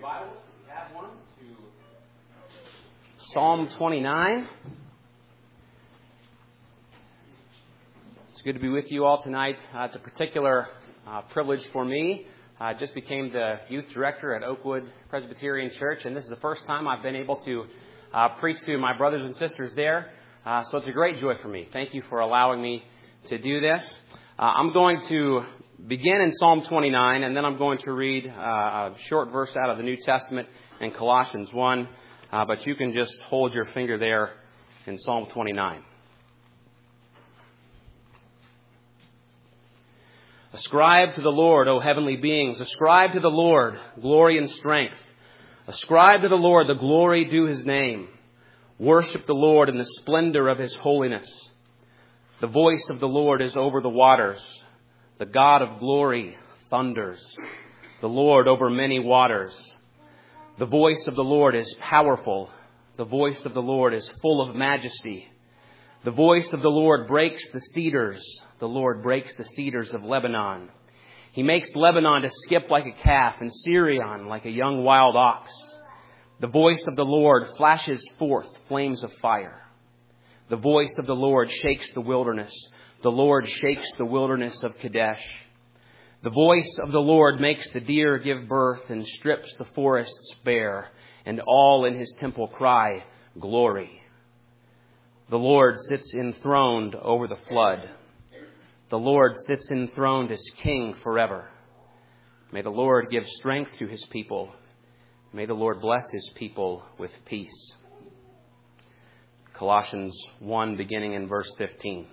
Bibles, if you have one, to Psalm 29. It's good to be with you all tonight. It's a particular privilege for me. I just became the youth director at Oakwood Presbyterian Church, and this is the first time I've been able to preach to my brothers and sisters there. So it's a great joy for me. Thank you for allowing me to do this. I'm going to begin in Psalm 29, and then I'm going to read a short verse out of the New Testament in Colossians 1. But you can just hold your finger there in Psalm 29. Ascribe to the Lord, O heavenly beings. Ascribe to the Lord glory and strength. Ascribe to the Lord the glory due His name. Worship the Lord in the splendor of His holiness. The voice of the Lord is over the waters. The God of glory thunders. The Lord over many waters. The voice of the Lord is powerful. The voice of the Lord is full of majesty. The voice of the Lord breaks the cedars. The Lord breaks the cedars of Lebanon. He makes Lebanon to skip like a calf and Syrian like a young wild ox. The voice of the Lord flashes forth flames of fire. The voice of the Lord shakes the wilderness. The Lord shakes the wilderness of Kadesh. The voice of the Lord makes the deer give birth and strips the forests bare, and all in His temple cry, glory. The Lord sits enthroned over the flood. The Lord sits enthroned as King forever. May the Lord give strength to His people. May the Lord bless His people with peace. Colossians 1, beginning in verse 15.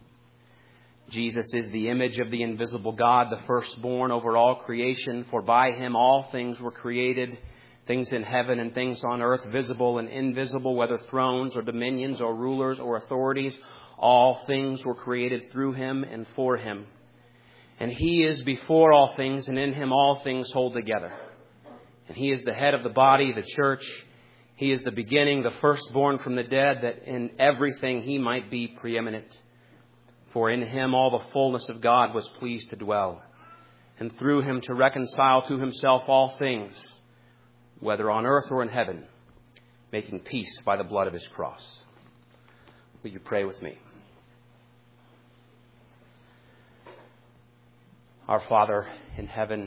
Jesus is the image of the invisible God, the firstborn over all creation. For by Him all things were created, things in heaven and things on earth, visible and invisible, whether thrones or dominions or rulers or authorities. All things were created through Him and for Him. And He is before all things, and in Him all things hold together. And He is the head of the body, the church. He is the beginning, the firstborn from the dead, that in everything He might be preeminent. For in Him all the fullness of God was pleased to dwell, and through Him to reconcile to Himself all things, whether on earth or in heaven, making peace by the blood of His cross. Will you pray with me? Our Father in heaven,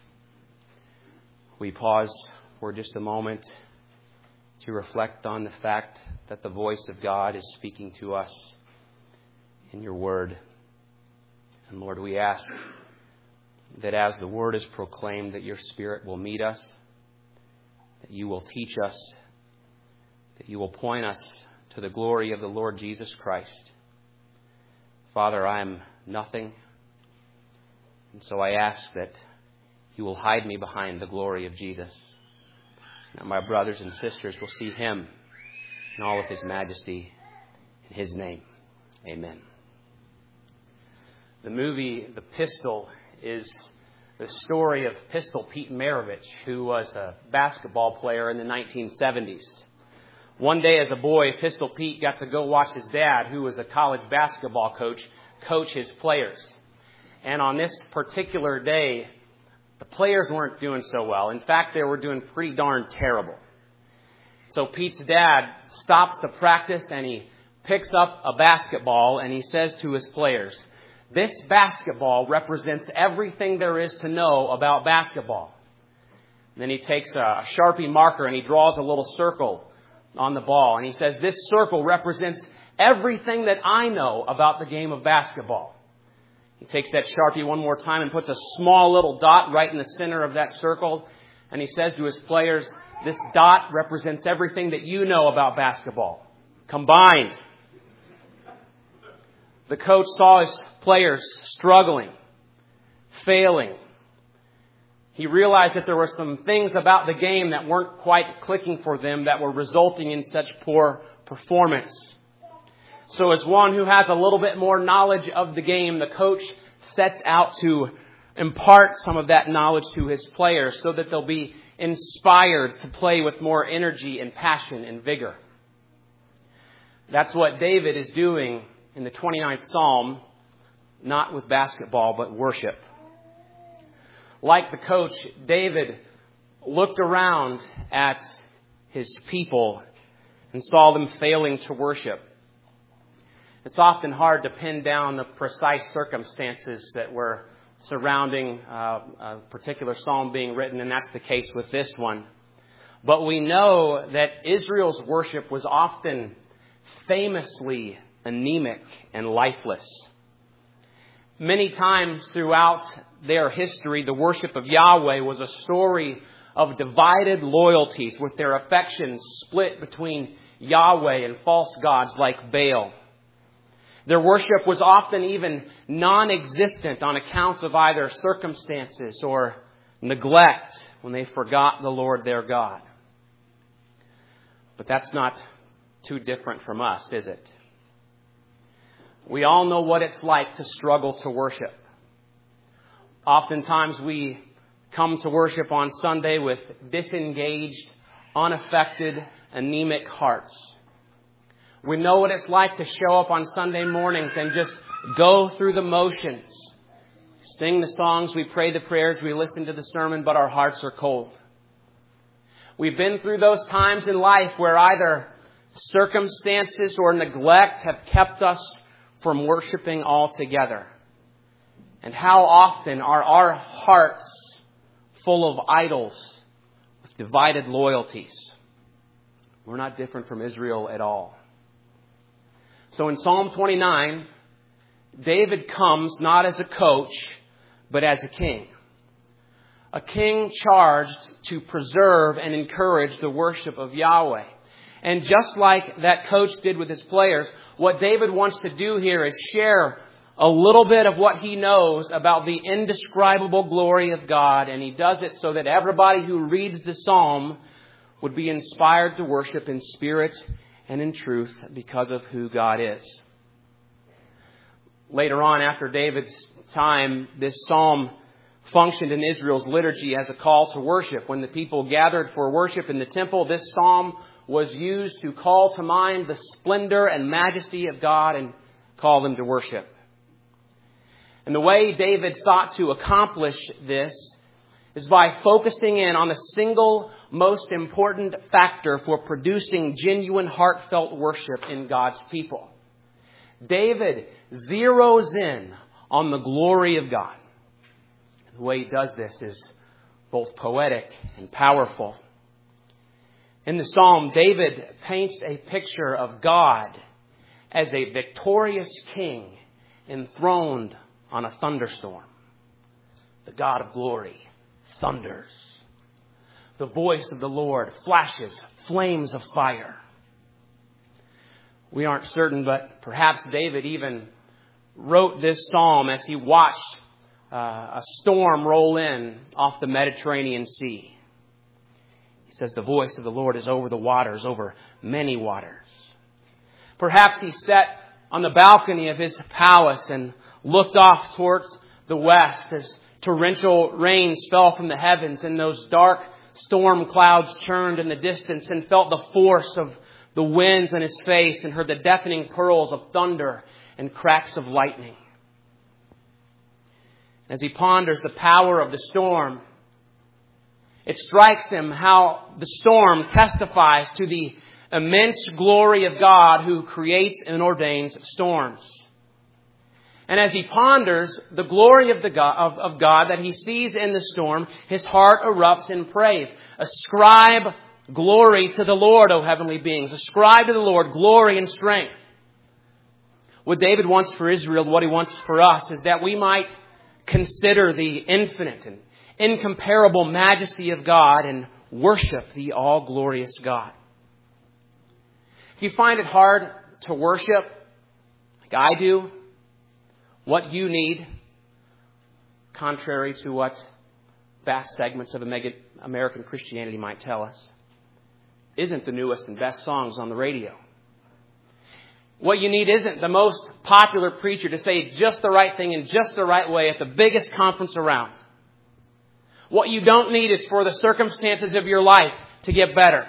we pause for just a moment to reflect on the fact that the voice of God is speaking to us in Your Word. And Lord, we ask that as the Word is proclaimed, that Your Spirit will meet us, that You will teach us, that You will point us to the glory of the Lord Jesus Christ. Father, I am nothing, and so I ask that You will hide me behind the glory of Jesus. That my brothers and sisters will see Him in all of His majesty. In His name, amen. The movie The Pistol is the story of Pistol Pete Maravich, who was a basketball player in the 1970s. One day as a boy, Pistol Pete got to go watch his dad, who was a college basketball coach his players. And on this particular day, the players weren't doing so well. In fact, they were doing pretty darn terrible. So Pete's dad stops the practice and he picks up a basketball and he says to his players, "This basketball represents everything there is to know about basketball." And then he takes a Sharpie marker and he draws a little circle on the ball. And he says, "This circle represents everything that I know about the game of basketball." He takes that Sharpie one more time and puts a small little dot right in the center of that circle. And he says to his players, "This dot represents everything that you know about basketball, combined." The coach saw his players struggling, failing. He realized that there were some things about the game that weren't quite clicking for them that were resulting in such poor performance. So as one who has a little bit more knowledge of the game, the coach sets out to impart some of that knowledge to his players so that they'll be inspired to play with more energy and passion and vigor. That's what David is doing in the 29th Psalm, not with basketball, but worship. Like the coach, David looked around at his people and saw them failing to worship. It's often hard to pin down the precise circumstances that were surrounding a particular psalm being written, and that's the case with this one. But we know that Israel's worship was often famously anemic and lifeless. Many times throughout their history, the worship of Yahweh was a story of divided loyalties, with their affections split between Yahweh and false gods like Baal. Their worship was often even non-existent on account of either circumstances or neglect when they forgot the Lord their God. But that's not too different from us, is it? We all know what it's like to struggle to worship. Oftentimes we come to worship on Sunday with disengaged, unaffected, anemic hearts. We know what it's like to show up on Sunday mornings and just go through the motions. Sing the songs, we pray the prayers, we listen to the sermon, but our hearts are cold. We've been through those times in life where either circumstances or neglect have kept us from worshiping altogether. And how often are our hearts full of idols with divided loyalties? We're not different from Israel at all. So in Psalm 29, David comes not as a coach, but as a king. A king charged to preserve and encourage the worship of Yahweh. And just like that coach did with his players, what David wants to do here is share a little bit of what he knows about the indescribable glory of God. And he does it so that everybody who reads the psalm would be inspired to worship in spirit and in truth because of who God is. Later on, after David's time, this psalm functioned in Israel's liturgy as a call to worship. When the people gathered for worship in the temple, this psalm was used to call to mind the splendor and majesty of God and call them to worship. And the way David sought to accomplish this is by focusing in on the single most important factor for producing genuine heartfelt worship in God's people. David zeroes in on the glory of God. The way he does this is both poetic and powerful. In the psalm, David paints a picture of God as a victorious king enthroned on a thunderstorm. The God of glory thunders. The voice of the Lord flashes flames of fire. We aren't certain, but perhaps David even wrote this psalm as he watched a storm roll in off the Mediterranean Sea. He says, the voice of the Lord is over the waters, over many waters. Perhaps he sat on the balcony of his palace and looked off towards the west as torrential rains fell from the heavens and those dark storm clouds churned in the distance, and felt the force of the winds in his face and heard the deafening pearls of thunder and cracks of lightning. As he ponders the power of the storm, it strikes him how the storm testifies to the immense glory of God who creates and ordains storms. And as he ponders the glory of God that he sees in the storm, his heart erupts in praise. Ascribe glory to the Lord, O heavenly beings. Ascribe to the Lord glory and strength. What David wants for Israel, what he wants for us, is that we might consider the infinite and incomparable majesty of God and worship the all-glorious God. If you find it hard to worship, like I do, what you need, contrary to what vast segments of American Christianity might tell us, isn't the newest and best songs on the radio. What you need isn't the most popular preacher to say just the right thing in just the right way at the biggest conference around. What you don't need is for the circumstances of your life to get better.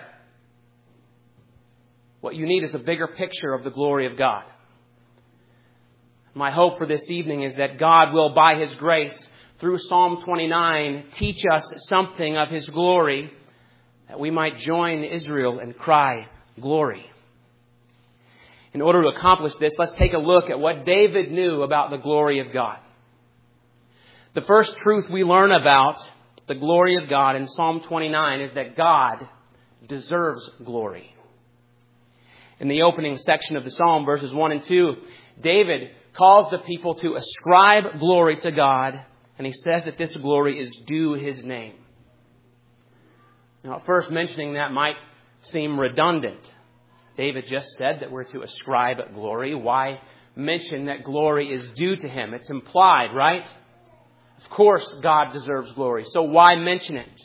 What you need is a bigger picture of the glory of God. My hope for this evening is that God will, by His grace, through Psalm 29, teach us something of His glory, that we might join Israel and cry, glory. In order to accomplish this, let's take a look at what David knew about the glory of God. The first truth we learn about the glory of God in Psalm 29 is that God deserves glory. In the opening section of the Psalm, verses 1 and 2, David calls the people to ascribe glory to God, and he says that this glory is due His name. Now, at first mentioning that might seem redundant. David just said that we're to ascribe glory. Why mention that glory is due to Him? It's implied, right? Of course, God deserves glory. So why mention it?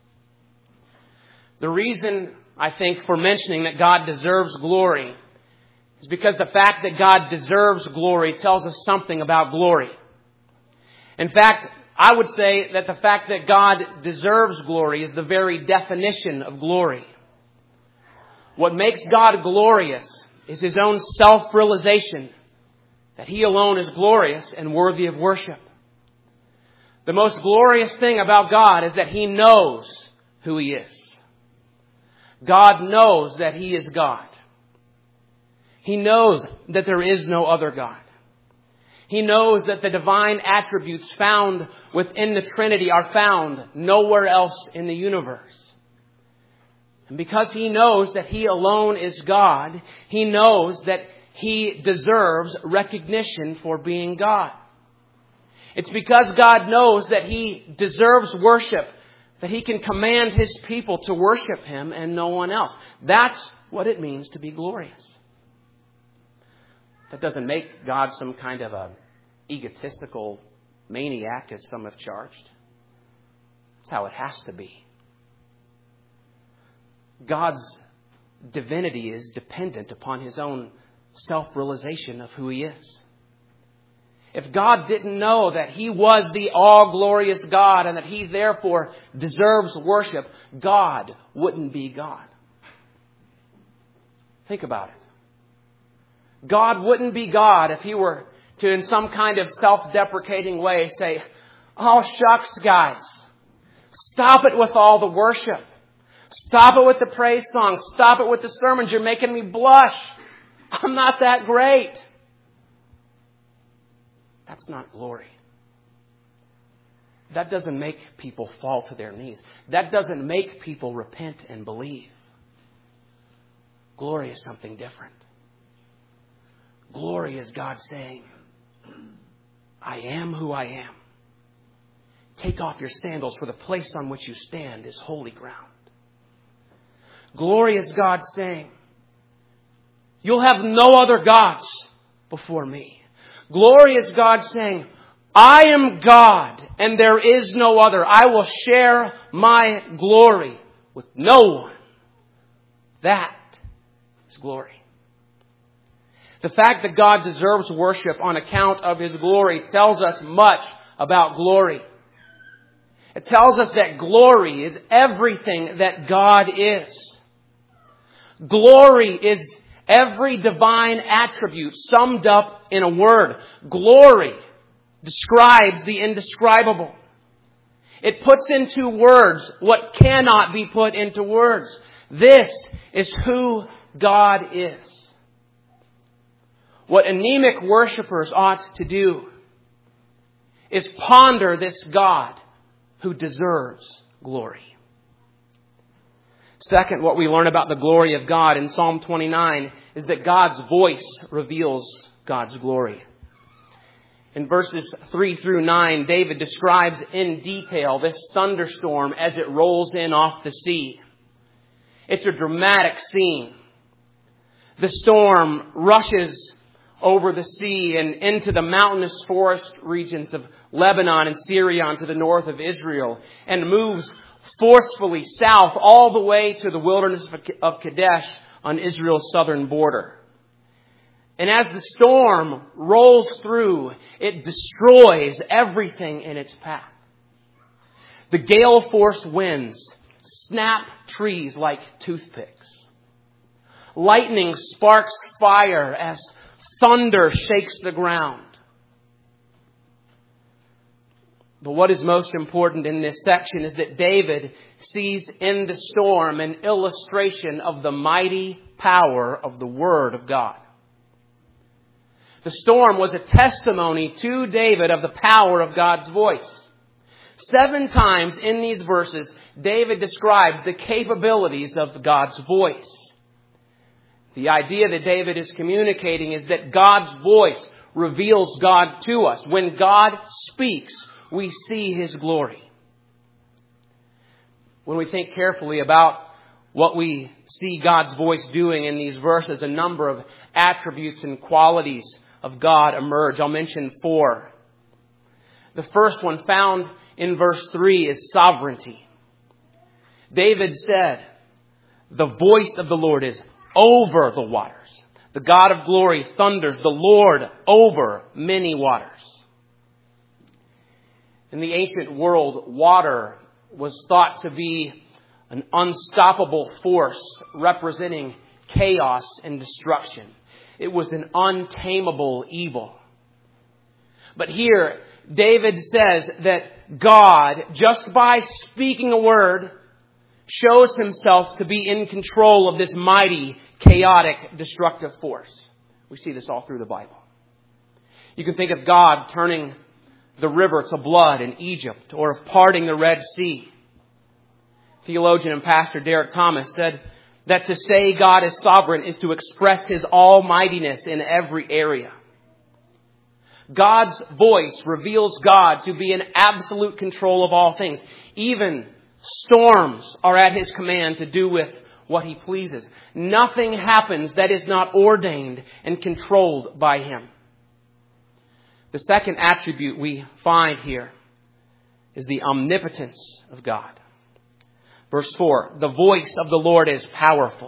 The reason, I think, for mentioning that God deserves glory is because the fact that God deserves glory tells us something about glory. In fact, I would say that the fact that God deserves glory is the very definition of glory. What makes God glorious is His own self-realization that He alone is glorious and worthy of worship. The most glorious thing about God is that He knows who He is. God knows that He is God. He knows that there is no other God. He knows that the divine attributes found within the Trinity are found nowhere else in the universe. And because He knows that He alone is God, He knows that He deserves recognition for being God. It's because God knows that He deserves worship that He can command His people to worship Him and no one else. That's what it means to be glorious. That doesn't make God some kind of a egotistical maniac, as some have charged. That's how it has to be. God's divinity is dependent upon His own self-realization of who He is. If God didn't know that He was the all-glorious God and that He therefore deserves worship, God wouldn't be God. Think about it. God wouldn't be God if He were to, in some kind of self-deprecating way, say, "Oh, shucks, guys. Stop it with all the worship. Stop it with the praise songs. Stop it with the sermons. You're making me blush. I'm not that great." That's not glory. That doesn't make people fall to their knees. That doesn't make people repent and believe. Glory is something different. Glory is God saying, "I am who I am. Take off your sandals, for the place on which you stand is holy ground." Glory is God saying, "You'll have no other gods before me." Glory is God saying, "I am God and there is no other. I will share my glory with no one." That is glory. The fact that God deserves worship on account of His glory tells us much about glory. It tells us that glory is everything that God is. Glory is every divine attribute summed up in a word. Glory describes the indescribable. It puts into words what cannot be put into words. This is who God is. What anemic worshipers ought to do is ponder this God who deserves glory. Second, what we learn about the glory of God in Psalm 29 is that God's voice reveals God's glory. In verses 3 through 9, David describes in detail this thunderstorm as it rolls in off the sea. It's a dramatic scene. The storm rushes over the sea and into the mountainous forest regions of Lebanon and Syria to the north of Israel, and moves forcefully south all the way to the wilderness of Kadesh on Israel's southern border. And as the storm rolls through, it destroys everything in its path. The gale-force winds snap trees like toothpicks. Lightning sparks fire as thunder shakes the ground. But what is most important in this section is that David sees in the storm an illustration of the mighty power of the Word of God. The storm was a testimony to David of the power of God's voice. 7 times in these verses, David describes the capabilities of God's voice. The idea that David is communicating is that God's voice reveals God to us. When God speaks, we see His glory. When we think carefully about what we see God's voice doing in these verses, a number of attributes and qualities of God emerge. I'll mention 4. The first one, found in verse 3, is sovereignty. David said, "The voice of the Lord is over the waters. The God of glory thunders, the Lord over many waters." In the ancient world, water was thought to be an unstoppable force representing chaos and destruction. It was an untamable evil. But here, David says that God, just by speaking a word, shows Himself to be in control of this mighty, chaotic, destructive force. We see this all through the Bible. You can think of God turning the river to blood in Egypt, or of parting the Red Sea. Theologian and pastor Derek Thomas said that to say God is sovereign is to express His almightiness in every area. God's voice reveals God to be in absolute control of all things. Even storms are at His command to do with what He pleases. Nothing happens that is not ordained and controlled by Him. The second attribute we find here is the omnipotence of God. Verse 4, "The voice of the Lord is powerful."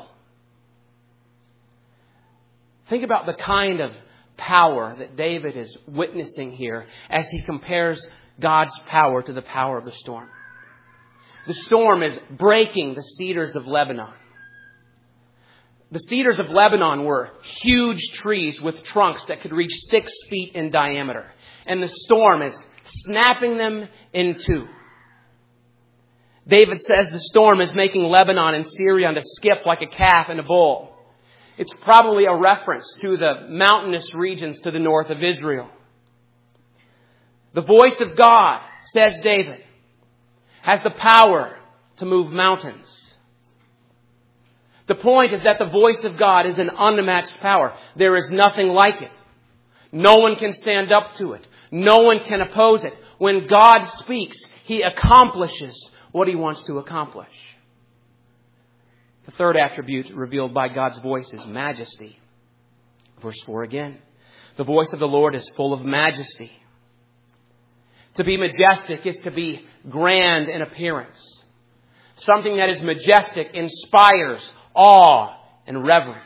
Think about the kind of power that David is witnessing here as he compares God's power to the power of the storm. The storm is breaking the cedars of Lebanon. The cedars of Lebanon were huge trees with trunks that could reach 6 feet in diameter. And the storm is snapping them in two. David says the storm is making Lebanon and Syrian to skip like a calf in a bull. It's probably a reference to the mountainous regions to the north of Israel. The voice of God, says David, has the power to move mountains. The point is that the voice of God is an unmatched power. There is nothing like it. No one can stand up to it. No one can oppose it. When God speaks, He accomplishes what He wants to accomplish. The third attribute revealed by God's voice is majesty. Verse 4 again. "The voice of the Lord is full of majesty." To be majestic is to be grand in appearance. Something that is majestic inspires awe and reverence.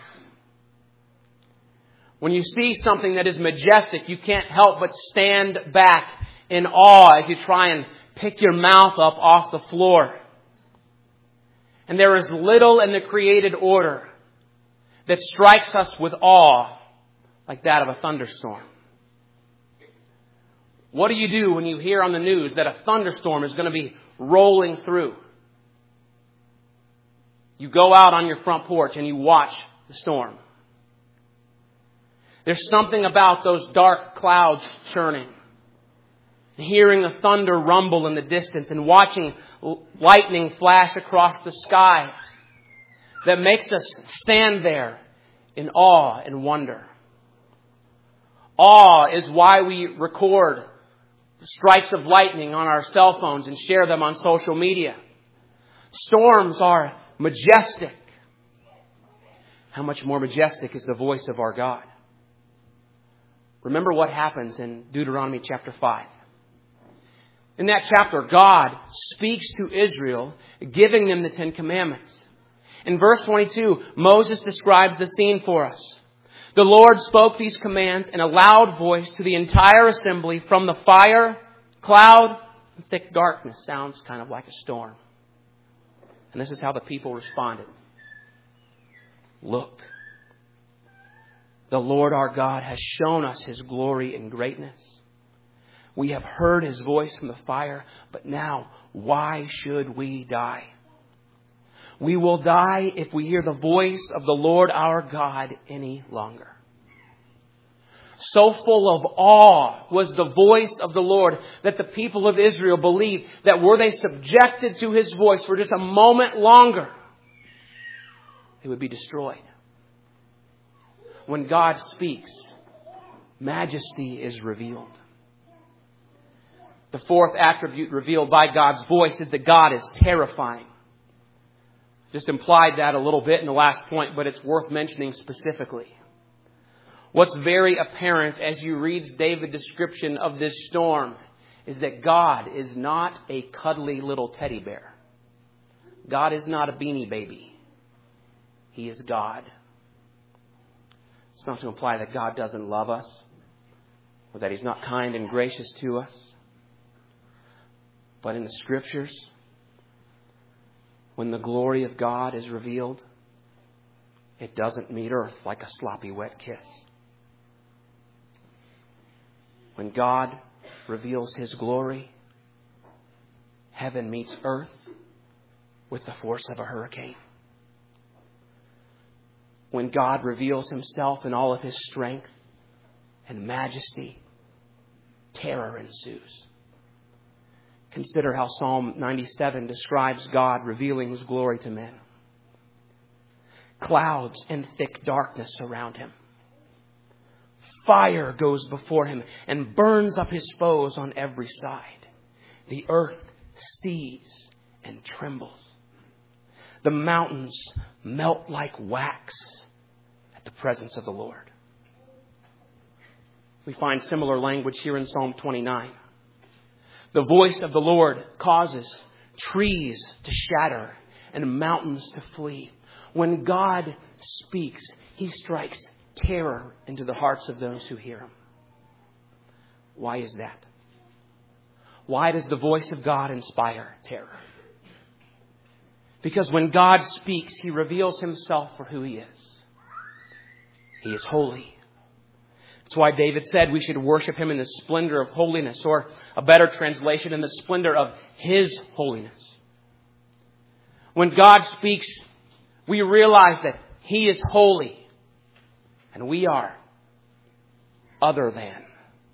When you see something that is majestic, you can't help but stand back in awe as you try and pick your mouth up off the floor. And there is little in the created order that strikes us with awe like that of a thunderstorm. What do you do when you hear on the news that a thunderstorm is going to be rolling through? You go out on your front porch and you watch the storm. There's something about those dark clouds churning, and hearing the thunder rumble in the distance and watching lightning flash across the sky that makes us stand there in awe and wonder. Awe is why we record the strikes of lightning on our cell phones and share them on social media. Storms are majestic. How much more majestic is the voice of our God? Remember what happens in Deuteronomy chapter 5. In that chapter, God speaks to Israel, giving them the 10 Commandments. In verse 22, Moses describes the scene for us. The Lord spoke these commands in a loud voice to the entire assembly from the fire, cloud, and thick darkness. Sounds kind of like a storm. And this is how the people responded. Look, the Lord our God has shown us His glory and greatness. We have heard His voice from the fire, but now why should we die? We will die if we hear the voice of the Lord our God any longer. So full of awe was the voice of the Lord that the people of Israel believed that were they subjected to His voice for just a moment longer, they would be destroyed. When God speaks, majesty is revealed. The fourth attribute revealed by God's voice is that God is terrifying. Just implied that a little bit in the last point, but it's worth mentioning specifically. What's very apparent as you read David's description of this storm is that God is not a cuddly little teddy bear. God is not a beanie baby. He is God. It's not to imply that God doesn't love us or that He's not kind and gracious to us. But in the Scriptures, when the glory of God is revealed, it doesn't meet earth like a sloppy wet kiss. When God reveals His glory, heaven meets earth with the force of a hurricane. When God reveals Himself in all of His strength and majesty, terror ensues. Consider how Psalm 97 describes God revealing His glory to men. Clouds and thick darkness surround Him. Fire goes before Him and burns up His foes on every side. The earth sees and trembles. The mountains melt like wax at the presence of the Lord. We find similar language here in Psalm 29. The voice of the Lord causes trees to shatter and mountains to flee. When God speaks, He strikes terror into the hearts of those who hear Him. Why is that? Why does the voice of God inspire terror? Because when God speaks, He reveals Himself for who He is. He is holy. That's why David said we should worship Him in the splendor of holiness, or a better translation, in the splendor of His holiness. When God speaks, we realize that He is holy and we are other than.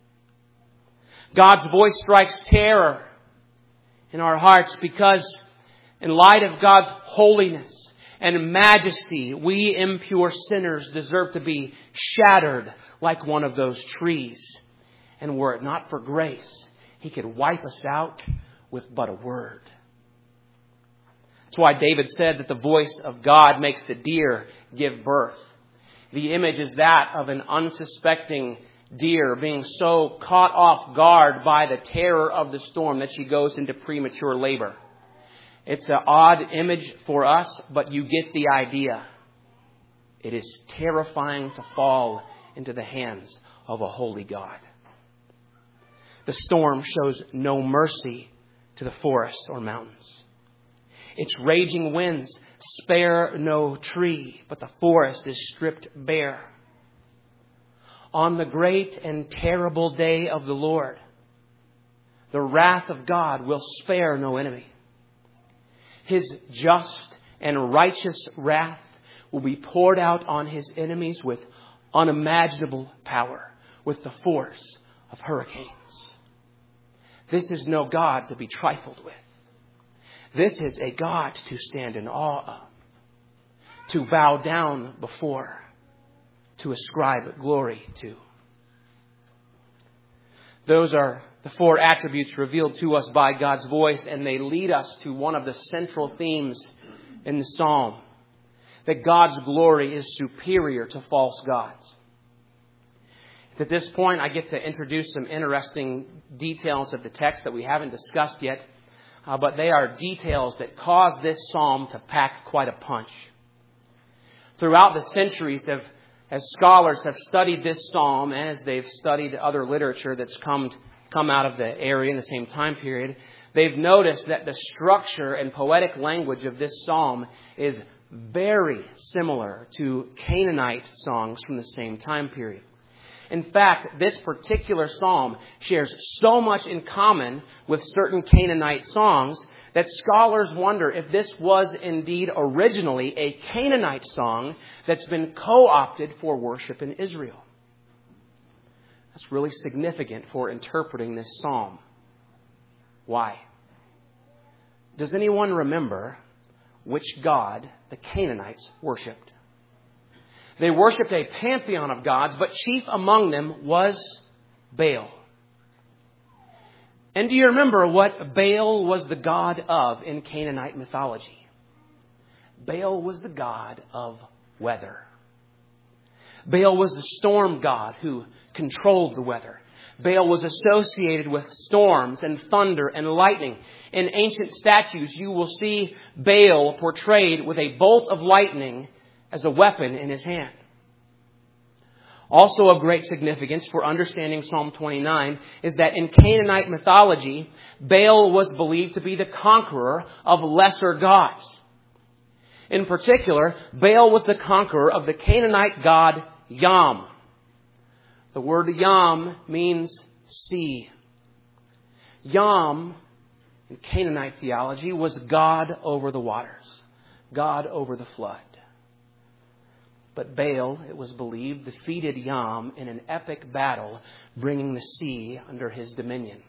God's voice strikes terror in our hearts because in light of God's holiness and majesty, we impure sinners deserve to be shattered like one of those trees. And were it not for grace, He could wipe us out with but a word. That's why David said that the voice of God makes the deer give birth. The image is that of an unsuspecting deer being so caught off guard by the terror of the storm that she goes into premature labor. It's an odd image for us, but you get the idea. It is terrifying to fall into the hands of a holy God. The storm shows no mercy to the forests or mountains. Its raging winds spare no tree, but the forest is stripped bare. On the great and terrible day of the Lord, the wrath of God will spare no enemy. His just and righteous wrath will be poured out on His enemies with unimaginable power, with the force of hurricanes. This is no God to be trifled with. This is a God to stand in awe of, to bow down before, to ascribe glory to. Those are the four attributes revealed to us by God's voice, and they lead us to one of the central themes in the psalm, that God's glory is superior to false gods. At this point, I get to introduce some interesting details of the text that we haven't discussed yet, but they are details that cause this psalm to pack quite a punch. Throughout the centuries, as scholars have studied this psalm, and as they've studied other literature that's come out of the area in the same time period, they've noticed that the structure and poetic language of this psalm is very similar to Canaanite songs from the same time period. In fact, this particular psalm shares so much in common with certain Canaanite songs that scholars wonder if this was indeed originally a Canaanite song that's been co-opted for worship in Israel. That's really significant for interpreting this psalm. Why? Does anyone remember which god the Canaanites worshipped? They worshipped a pantheon of gods, but chief among them was Baal. And do you remember what Baal was the god of in Canaanite mythology? Baal was the god of weather. Baal was the storm god who controlled the weather. Baal was associated with storms and thunder and lightning. In ancient statues, you will see Baal portrayed with a bolt of lightning as a weapon in his hand. Also of great significance for understanding Psalm 29 is that in Canaanite mythology, Baal was believed to be the conqueror of lesser gods. In particular, Baal was the conqueror of the Canaanite god Yam. The word Yam means sea. Yam, in Canaanite theology, was God over the waters, God over the flood. But Baal, it was believed, defeated Yam in an epic battle, bringing the sea under his dominion.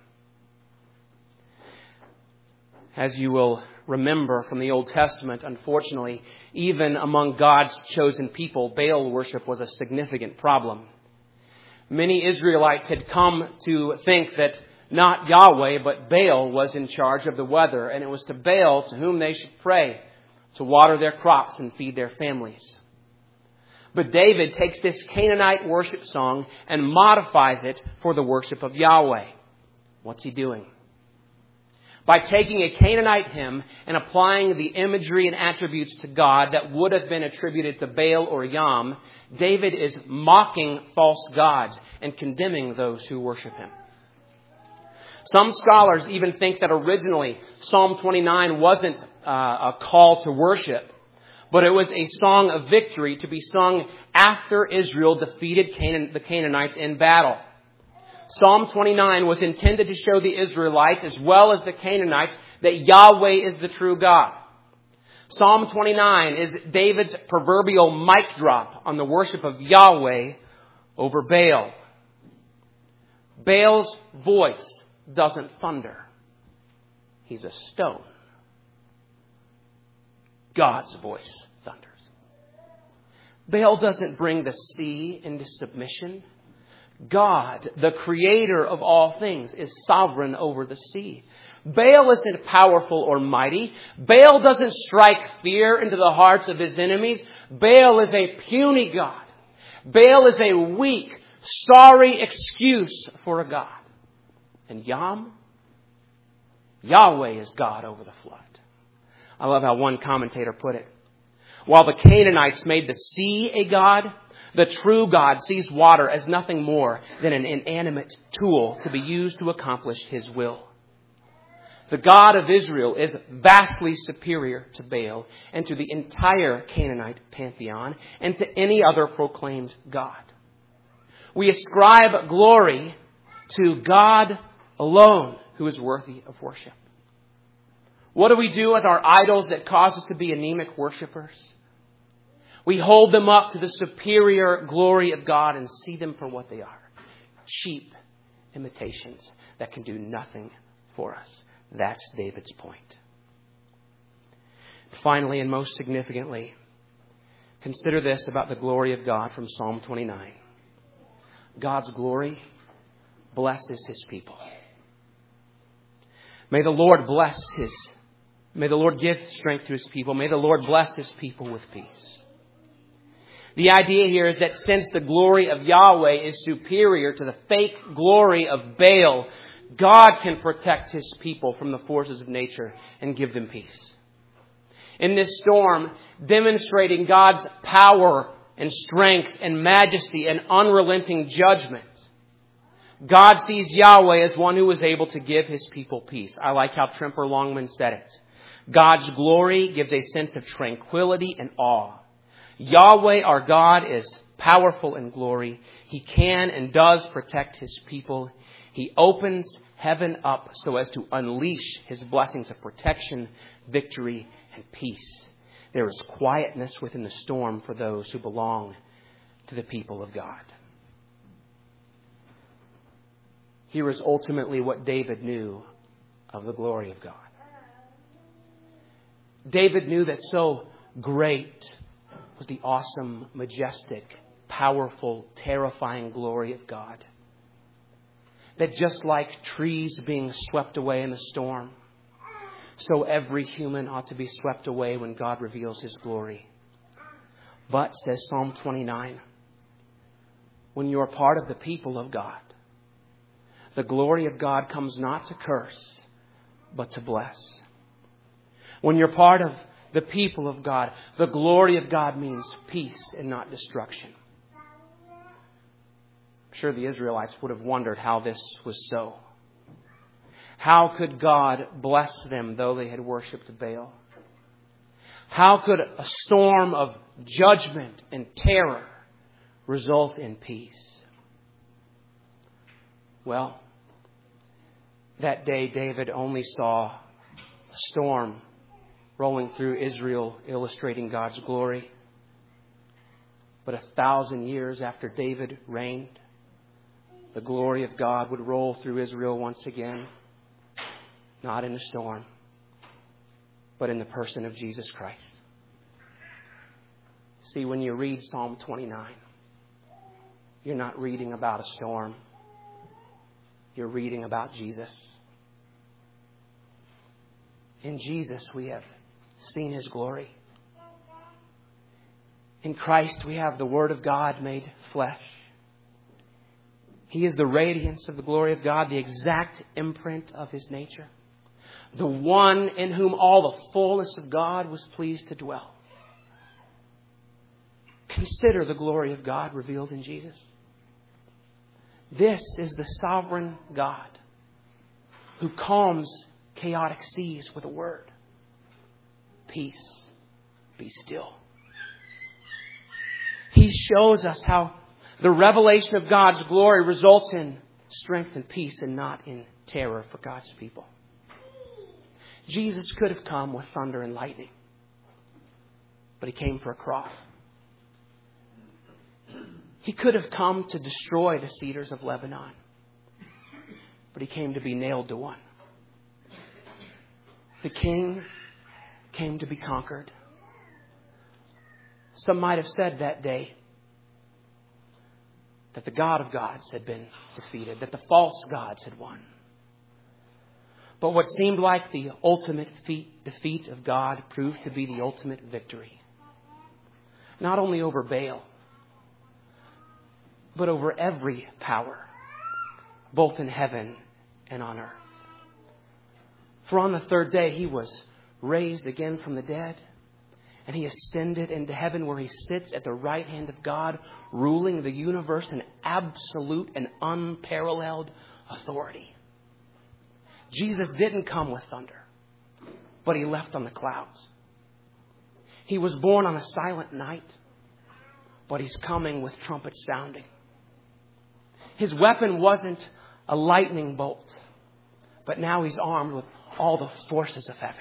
As you will remember from the Old Testament, unfortunately, even among God's chosen people, Baal worship was a significant problem. Many Israelites had come to think that not Yahweh, but Baal was in charge of the weather, and it was to Baal to whom they should pray to water their crops and feed their families. But David takes this Canaanite worship song and modifies it for the worship of Yahweh. What's he doing? By taking a Canaanite hymn and applying the imagery and attributes to God that would have been attributed to Baal or Yam, David is mocking false gods and condemning those who worship him. Some scholars even think that originally Psalm 29 wasn't a call to worship, but it was a song of victory to be sung after Israel defeated the Canaanites in battle. Psalm 29 was intended to show the Israelites as well as the Canaanites that Yahweh is the true God. Psalm 29 is David's proverbial mic drop on the worship of Yahweh over Baal. Baal's voice doesn't thunder. He's a stone. God's voice thunders. Baal doesn't bring the sea into submission. God, the creator of all things, is sovereign over the sea. Baal isn't powerful or mighty. Baal doesn't strike fear into the hearts of his enemies. Baal is a puny God. Baal is a weak, sorry excuse for a God. And Yahweh is God over the flood. I love how one commentator put it. While the Canaanites made the sea a god, the true God sees water as nothing more than an inanimate tool to be used to accomplish his will. The God of Israel is vastly superior to Baal and to the entire Canaanite pantheon and to any other proclaimed God. We ascribe glory to God alone, who is worthy of worship. What do we do with our idols that cause us to be anemic worshipers? We hold them up to the superior glory of God and see them for what they are. Cheap imitations that can do nothing for us. That's David's point. Finally, and most significantly, consider this about the glory of God from Psalm 29. God's glory blesses his people. May the Lord give strength to his people. May the Lord bless his people with peace. The idea here is that since the glory of Yahweh is superior to the fake glory of Baal, God can protect his people from the forces of nature and give them peace. In this storm, demonstrating God's power and strength and majesty and unrelenting judgment, God sees Yahweh as one who is able to give his people peace. I like how Tremper Longman said it. God's glory gives a sense of tranquility and awe. Yahweh, our God, is powerful in glory. He can and does protect His people. He opens heaven up so as to unleash His blessings of protection, victory, and peace. There is quietness within the storm for those who belong to the people of God. Here is ultimately what David knew of the glory of God. David knew that so great was the awesome, majestic, powerful, terrifying glory of God, that just like trees being swept away in the storm, so every human ought to be swept away when God reveals His glory. But, says Psalm 29, when you are part of the people of God, the glory of God comes not to curse, but to bless. When you're part of the people of God, the glory of God means peace and not destruction. I'm sure the Israelites would have wondered how this was so. How could God bless them though they had worshipped Baal? How could a storm of judgment and terror result in peace? Well, that day David only saw a storm rolling through Israel, illustrating God's glory. But 1,000 years after David reigned, the glory of God would roll through Israel once again, not in a storm, but in the person of Jesus Christ. See, when you read Psalm 29, you're not reading about a storm. You're reading about Jesus. In Jesus, we have seen His glory. In Christ, we have the Word of God made flesh. He is the radiance of the glory of God, the exact imprint of His nature. The one in whom all the fullness of God was pleased to dwell. Consider the glory of God revealed in Jesus. This is the sovereign God who calms chaotic seas with a word. Peace, be still. He shows us how the revelation of God's glory results in strength and peace and not in terror for God's people. Jesus could have come with thunder and lightning, but He came for a cross. He could have come to destroy the cedars of Lebanon, but He came to be nailed to one. The King came to be conquered. Some might have said that day that the God of gods had been defeated, that the false gods had won. But what seemed like the ultimate defeat of God proved to be the ultimate victory. Not only over Baal, but over every power, both in heaven and on earth. For on the third day He was raised again from the dead, and He ascended into heaven where He sits at the right hand of God, ruling the universe in absolute and unparalleled authority. Jesus didn't come with thunder, but He left on the clouds. He was born on a silent night, but He's coming with trumpets sounding. His weapon wasn't a lightning bolt, but now He's armed with all the forces of heaven.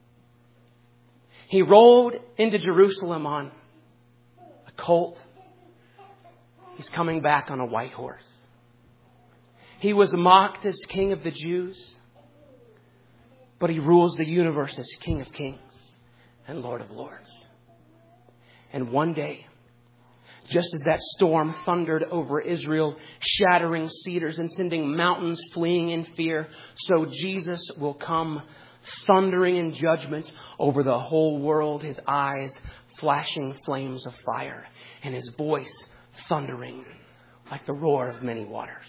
He rode into Jerusalem on a colt. He's coming back on a white horse. He was mocked as King of the Jews, but He rules the universe as King of Kings and Lord of Lords. And one day, just as that storm thundered over Israel, shattering cedars and sending mountains fleeing in fear, so Jesus will come thundering in judgment over the whole world, His eyes flashing flames of fire, and His voice thundering like the roar of many waters.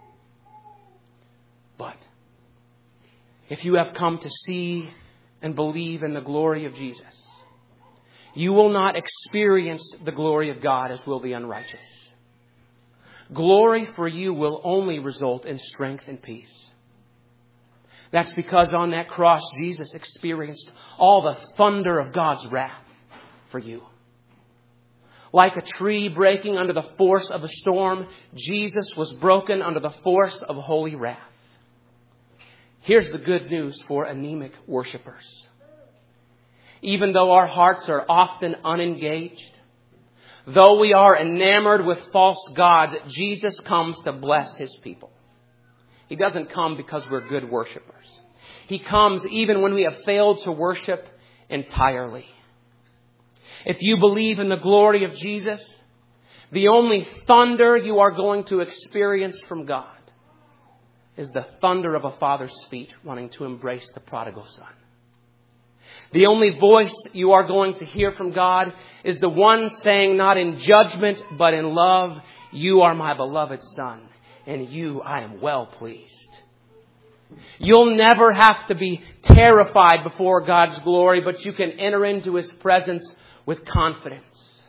But if you have come to see and believe in the glory of Jesus, you will not experience the glory of God as will the unrighteous. Glory for you will only result in strength and peace. That's because on that cross, Jesus experienced all the thunder of God's wrath for you. Like a tree breaking under the force of a storm, Jesus was broken under the force of holy wrath. Here's the good news for anemic worshipers. Even though our hearts are often unengaged, though we are enamored with false gods, Jesus comes to bless His people. He doesn't come because we're good worshipers. He comes even when we have failed to worship entirely. If you believe in the glory of Jesus, the only thunder you are going to experience from God is the thunder of a father's feet running to embrace the prodigal son. The only voice you are going to hear from God is the one saying, not in judgment, but in love, "You are my beloved Son, and you I am well pleased." You'll never have to be terrified before God's glory, but you can enter into His presence with confidence.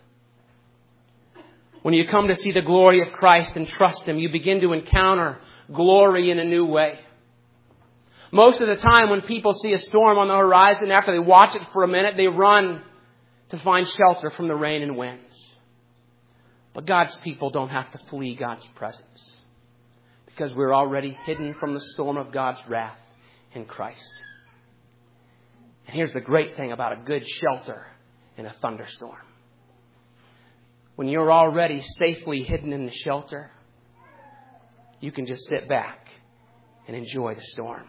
When you come to see the glory of Christ and trust Him, you begin to encounter glory in a new way. Most of the time when people see a storm on the horizon, after they watch it for a minute, they run to find shelter from the rain and winds. But God's people don't have to flee God's presence, because we're already hidden from the storm of God's wrath in Christ. And here's the great thing about a good shelter in a thunderstorm. When you're already safely hidden in the shelter, you can just sit back and enjoy the storm.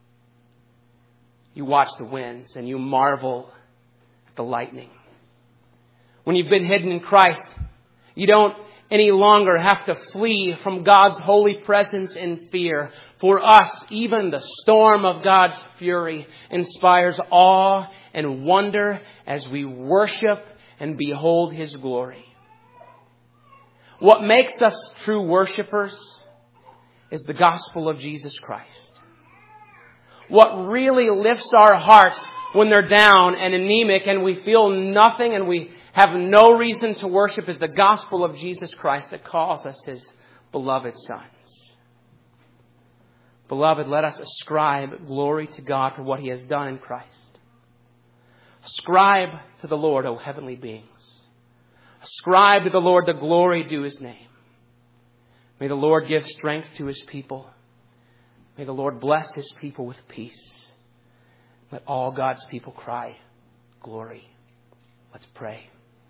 You watch the winds and you marvel at the lightning. When you've been hidden in Christ, you don't any longer have to flee from God's holy presence in fear. For us, even the storm of God's fury inspires awe and wonder as we worship and behold His glory. What makes us true worshipers is the gospel of Jesus Christ. What really lifts our hearts when they're down and anemic and we feel nothing and we have no reason to worship is the gospel of Jesus Christ that calls us His beloved sons. Beloved, let us ascribe glory to God for what He has done in Christ. Ascribe to the Lord, O heavenly beings. Ascribe to the Lord the glory due His name. May the Lord give strength to His people. May the Lord bless His people with peace. Let all God's people cry, glory. Let's pray.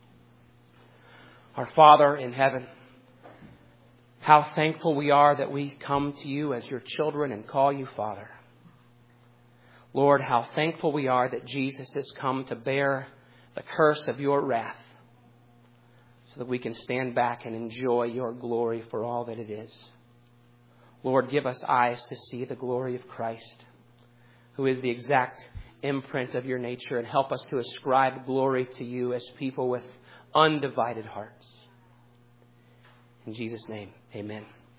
Our Father in heaven, how thankful we are that we come to You as Your children and call You Father. Lord, how thankful we are that Jesus has come to bear the curse of Your wrath so that we can stand back and enjoy Your glory for all that it is. Lord, give us eyes to see the glory of Christ, who is the exact imprint of Your nature, and help us to ascribe glory to You as people with undivided hearts. In Jesus' name, amen.